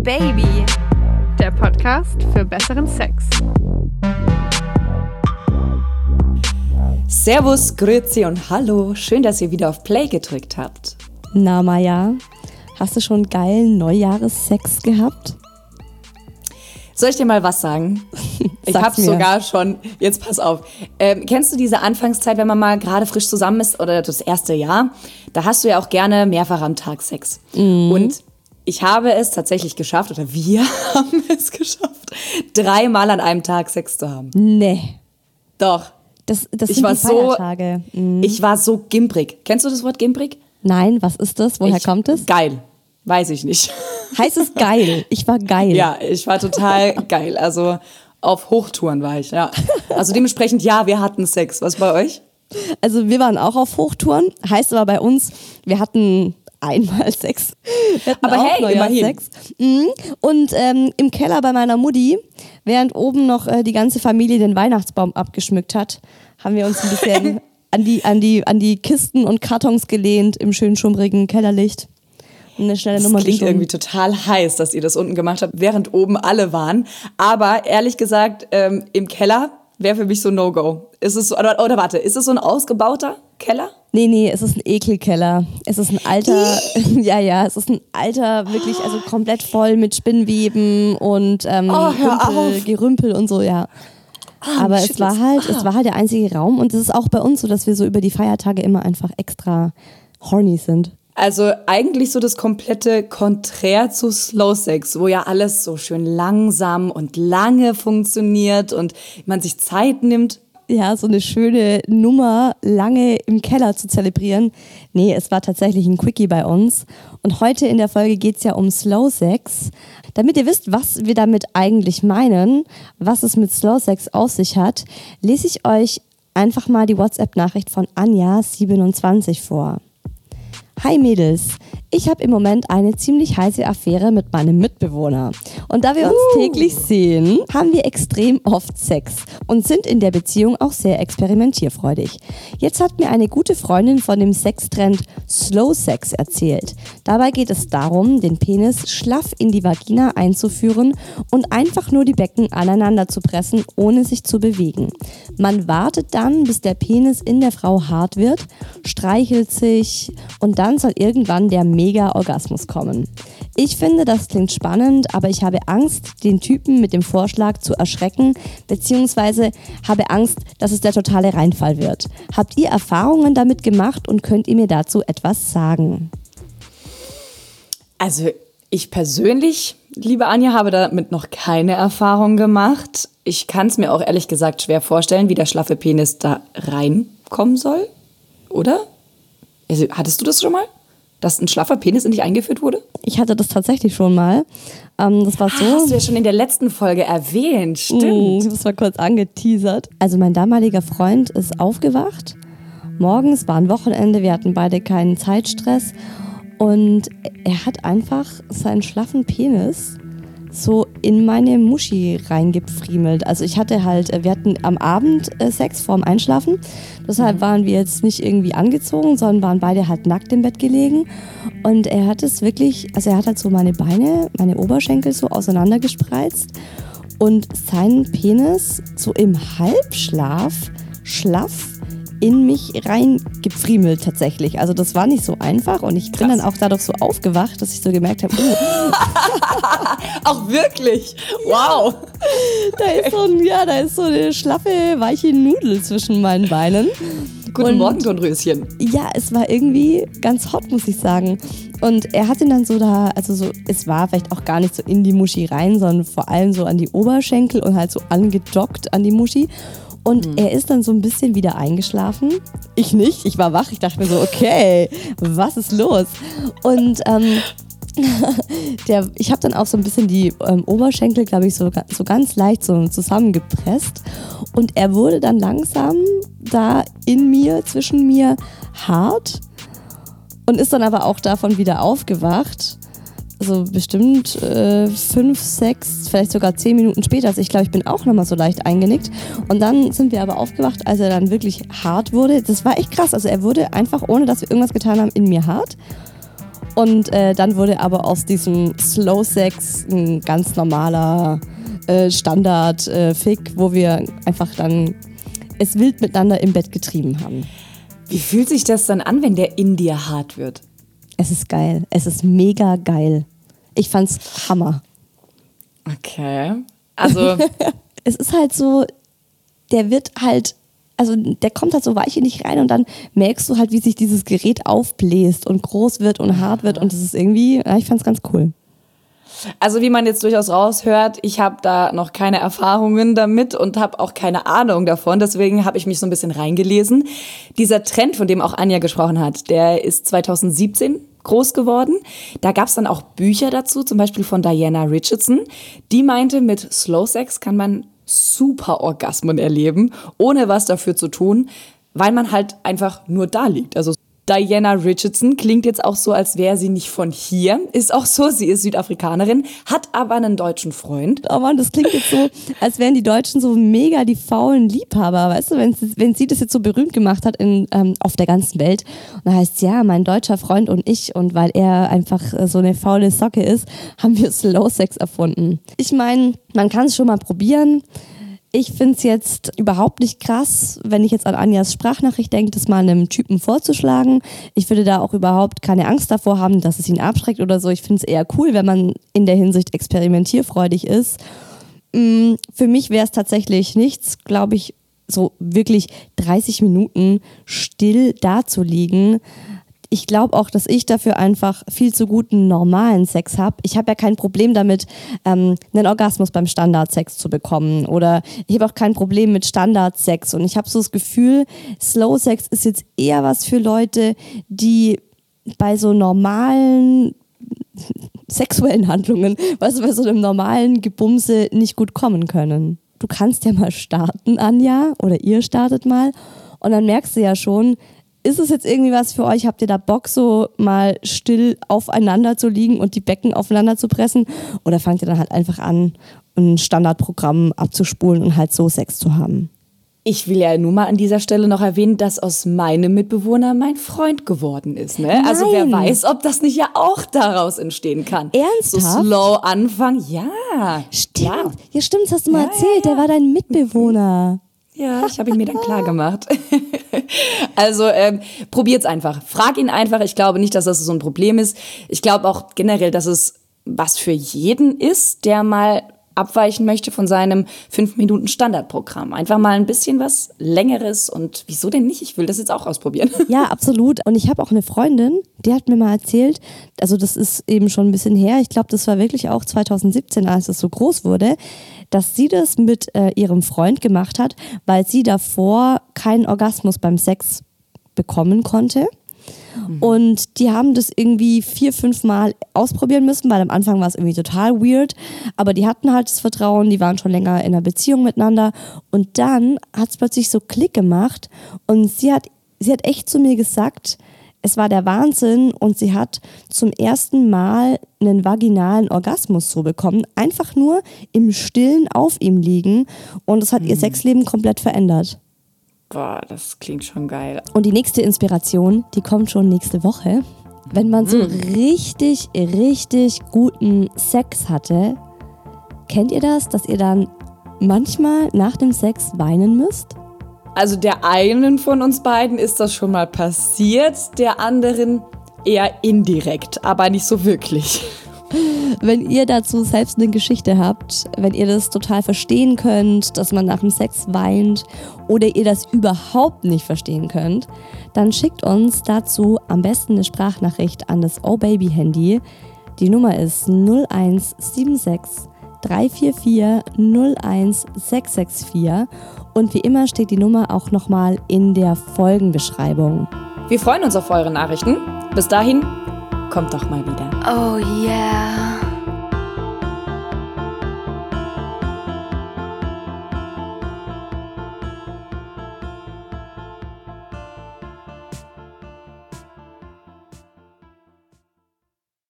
Baby, der Podcast für besseren Sex. Servus, Grüezi und Hallo. Schön, dass ihr wieder auf Play gedrückt habt. Na Maja, hast du schon geilen Neujahressex gehabt? Soll ich dir mal was sagen? Ich hab's sogar schon, jetzt pass auf. Kennst du diese Anfangszeit, wenn man mal gerade frisch zusammen ist oder das erste Jahr? Da hast du ja auch gerne mehrfach am Tag Sex. Mhm. Und ich habe es tatsächlich geschafft, oder wir haben es geschafft, 3-mal an einem Tag Sex zu haben. Nee. Doch. Das sind die Feiertage. Ich war so gimprig. Kennst du das Wort gimprig? Nein, was ist das? Woher kommt es? Geil. Weiß ich nicht. Heißt es geil? Ich war geil. Ja, ich war total geil. Also auf Hochtouren war ich, ja. Also dementsprechend, ja, wir hatten Sex. Was bei euch? Also wir waren auch auf Hochtouren. Heißt aber bei uns, wir hatten einmal Sex. Aber hey, immerhin. Sex. Und im Keller bei meiner Mutti, während oben noch die ganze Familie den Weihnachtsbaum abgeschmückt hat, haben wir uns ein bisschen an die Kisten und Kartons gelehnt im schönen schummrigen Kellerlicht. Eine schnelle Nummer. Das klingt irgendwie total heiß, dass ihr das unten gemacht habt, während oben alle waren. Aber ehrlich gesagt, im Keller wäre für mich so No-Go. Ist es so, oder warte, ist es so ein ausgebauter Keller? Nee, es ist ein Ekelkeller. Es ist ein alter, es ist ein alter, wirklich, also komplett voll mit Spinnweben und Gerümpel und so, ja. Aber es war halt der einzige Raum und es ist auch bei uns so, dass wir so über die Feiertage immer einfach extra horny sind. Also eigentlich so das komplette Konträr zu Slow Sex, wo ja alles so schön langsam und lange funktioniert und man sich Zeit nimmt. Ja, so eine schöne Nummer lange im Keller zu zelebrieren. Nee, es war tatsächlich ein Quickie bei uns. Und heute in der Folge geht es ja um Slow Sex. Damit ihr wisst, was wir damit eigentlich meinen, was es mit Slow Sex auf sich hat, lese ich euch einfach mal die WhatsApp-Nachricht von Anja27 vor. Hi Mädels, ich habe im Moment eine ziemlich heiße Affäre mit meinem Mitbewohner. Und da wir uns täglich sehen, haben wir extrem oft Sex und sind in der Beziehung auch sehr experimentierfreudig. Jetzt hat mir eine gute Freundin von dem Sextrend Slow Sex erzählt. Dabei geht es darum, den Penis schlaff in die Vagina einzuführen und einfach nur die Becken aneinander zu pressen, ohne sich zu bewegen. Man wartet dann, bis der Penis in der Frau hart wird, streichelt sich und dann soll irgendwann der Mega-Orgasmus kommen. Ich finde, das klingt spannend, aber ich habe Angst, den Typen mit dem Vorschlag zu erschrecken, beziehungsweise habe Angst, dass es der totale Reinfall wird. Habt ihr Erfahrungen damit gemacht und könnt ihr mir dazu etwas sagen? Also ich persönlich, liebe Anja, habe damit noch keine Erfahrung gemacht. Ich kann es mir auch ehrlich gesagt schwer vorstellen, wie der schlaffe Penis da reinkommen soll, oder? Also, hattest du das schon mal? Dass ein schlaffer Penis in dich eingeführt wurde? Ich hatte das tatsächlich schon mal. Das war so. Hast du ja schon in der letzten Folge erwähnt, stimmt. Das war kurz angeteasert. Also mein damaliger Freund ist aufgewacht. Morgens war ein Wochenende, wir hatten beide keinen Zeitstress. Und er hat einfach seinen schlaffen Penis so in meine Muschi reingepfriemelt. Also wir hatten am Abend Sex vorm Einschlafen. Deshalb waren wir jetzt nicht irgendwie angezogen, sondern waren beide halt nackt im Bett gelegen. Und er hat es wirklich, also er hat halt so meine Beine, meine Oberschenkel so auseinandergespreizt und seinen Penis so im Halbschlaf, schlaff in mich reingepfriemelt tatsächlich. Also das war nicht so einfach und ich bin dann auch dadurch so aufgewacht, dass ich so gemerkt habe, Auch wirklich? Wow! Da ist so eine schlaffe, weiche Nudel zwischen meinen Beinen. Guten Morgen, Dornröschen. Ja, es war irgendwie ganz hot, muss ich sagen. Und er hat ihn dann so da, also so, es war vielleicht auch gar nicht so in die Muschi rein, sondern vor allem so an die Oberschenkel und halt so angedockt an die Muschi. Und er ist dann so ein bisschen wieder eingeschlafen. Ich nicht, ich war wach. Ich dachte mir so, okay, was ist los? Und ich habe dann auch so ein bisschen die Oberschenkel, glaube ich, so ganz leicht so zusammengepresst. Und er wurde dann langsam da zwischen mir hart und ist dann aber auch davon wieder aufgewacht. Also bestimmt 5, 6, vielleicht sogar 10 Minuten später. Also ich glaube, ich bin auch nochmal so leicht eingenickt. Und dann sind wir aber aufgewacht, als er dann wirklich hart wurde. Das war echt krass. Also er wurde einfach, ohne dass wir irgendwas getan haben, in mir hart. Und dann wurde aber aus diesem Slow Sex ein ganz normaler Standard-Fick, wo wir einfach dann es wild miteinander im Bett getrieben haben. Wie fühlt sich das dann an, wenn der in dir hart wird? Es ist geil. Es ist mega geil. Ich fand's Hammer. Okay. Also es ist halt so, der wird halt, also der kommt halt so weich in dich rein und dann merkst du halt, wie sich dieses Gerät aufbläst und groß wird und hart wird und das ist irgendwie, ja, ich fand's ganz cool. Also wie man jetzt durchaus raushört, ich habe da noch keine Erfahrungen damit und habe auch keine Ahnung davon. Deswegen habe ich mich so ein bisschen reingelesen. Dieser Trend, von dem auch Anja gesprochen hat, der ist 2017 groß geworden. Da gab es dann auch Bücher dazu, zum Beispiel von Diana Richardson. Die meinte, mit Slow Sex kann man super Orgasmen erleben, ohne was dafür zu tun, weil man halt einfach nur da liegt. Also Diana Richardson klingt jetzt auch so, als wäre sie nicht von hier. Ist auch so, sie ist Südafrikanerin, hat aber einen deutschen Freund. Oh Mann, das klingt jetzt so, als wären die Deutschen so mega die faulen Liebhaber. Weißt du, wenn sie das jetzt so berühmt gemacht hat auf der ganzen Welt. Und da heißt es, ja, mein deutscher Freund und ich. Und weil er einfach so eine faule Socke ist, haben wir Slow Sex erfunden. Ich meine, man kann es schon mal probieren. Ich finde es jetzt überhaupt nicht krass, wenn ich jetzt an Anjas Sprachnachricht denke, das mal einem Typen vorzuschlagen. Ich würde da auch überhaupt keine Angst davor haben, dass es ihn abschreckt oder so. Ich finde es eher cool, wenn man in der Hinsicht experimentierfreudig ist. Für mich wäre es tatsächlich nichts, glaube ich, so wirklich 30 Minuten still dazuliegen. Ich glaube auch, dass ich dafür einfach viel zu guten normalen Sex habe. Ich habe ja kein Problem damit, einen Orgasmus beim Standardsex zu bekommen. Oder ich habe auch kein Problem mit Standardsex. Und ich habe so das Gefühl, Slow Sex ist jetzt eher was für Leute, die bei so normalen sexuellen Handlungen, weißt du, bei so einem normalen Gebumse nicht gut kommen können. Du kannst ja mal starten, Anja, oder ihr startet mal. Und dann merkst du ja schon, ist es jetzt irgendwie was für euch? Habt ihr da Bock, so mal still aufeinander zu liegen und die Becken aufeinander zu pressen? Oder fangt ihr dann halt einfach an, ein Standardprogramm abzuspulen und halt so Sex zu haben? Ich will ja nur mal an dieser Stelle noch erwähnen, dass aus meinem Mitbewohner mein Freund geworden ist. Ne? Also wer weiß, ob das nicht ja auch daraus entstehen kann. Ernsthaft? So slow Anfang, ja. Stimmt, ja stimmt, das hast du mal erzählt, der war dein Mitbewohner. Ja, ich habe ihn mir dann klar gemacht. Also probiert's einfach. Frag ihn einfach. Ich glaube nicht, dass das so ein Problem ist. Ich glaube auch generell, dass es was für jeden ist, der mal abweichen möchte von seinem 5-Minuten-Standardprogramm. Einfach mal ein bisschen was Längeres und wieso denn nicht? Ich will das jetzt auch ausprobieren. Ja, absolut. Und ich habe auch eine Freundin, die hat mir mal erzählt, also das ist eben schon ein bisschen her, ich glaube, das war wirklich auch 2017, als es so groß wurde, dass sie das mit ihrem Freund gemacht hat, weil sie davor keinen Orgasmus beim Sex bekommen konnte. Und die haben das irgendwie 4-5 Mal ausprobieren müssen, weil am Anfang war es irgendwie total weird. Aber die hatten halt das Vertrauen, die waren schon länger in einer Beziehung miteinander. Und dann hat es plötzlich so Klick gemacht und sie hat echt zu mir gesagt, es war der Wahnsinn und sie hat zum ersten Mal einen vaginalen Orgasmus so bekommen. Einfach nur im Stillen auf ihm liegen und das hat ihr Sexleben komplett verändert. Boah, das klingt schon geil. Und die nächste Inspiration, die kommt schon nächste Woche. Wenn man so richtig, richtig guten Sex hatte, kennt ihr das, dass ihr dann manchmal nach dem Sex weinen müsst? Also der einen von uns beiden ist das schon mal passiert, der anderen eher indirekt, aber nicht so wirklich. Wenn ihr dazu selbst eine Geschichte habt, wenn ihr das total verstehen könnt, dass man nach dem Sex weint oder ihr das überhaupt nicht verstehen könnt, dann schickt uns dazu am besten eine Sprachnachricht an das Oh-Baby-Handy. Die Nummer ist 0176 344 01664 und wie immer steht die Nummer auch nochmal in der Folgenbeschreibung. Wir freuen uns auf eure Nachrichten. Bis dahin, kommt doch mal wieder. Oh yeah.